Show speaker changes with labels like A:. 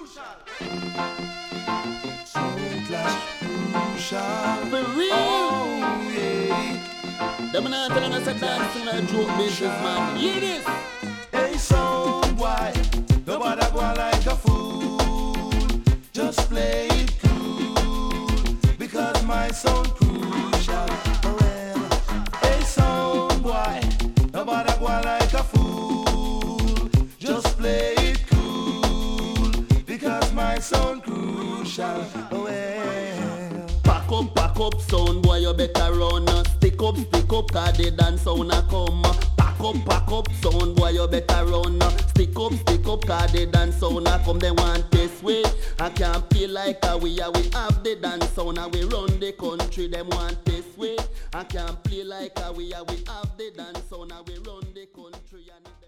A: Sound clash crucial.
B: For real.
A: Oh yeah.
B: Them not telling us a dance in a joke business, man. Hear this.
A: Hey sound boy, nobody go like a fool. Just play it cool, because my sound crucial. Well, hey sound boy, nobody go like a fool. Just play it cool, because my sound crucial. Well,
B: Pack up, sound boy, you better run. Stick up, cause the dance sound a come. Pack up, sound boy, you better run. Stick up, cause the dance sound a come. They want this way. I can't feel like we have the dance sound and we run the country. Them want this way. I can't play like we have the dance sound and we run the country.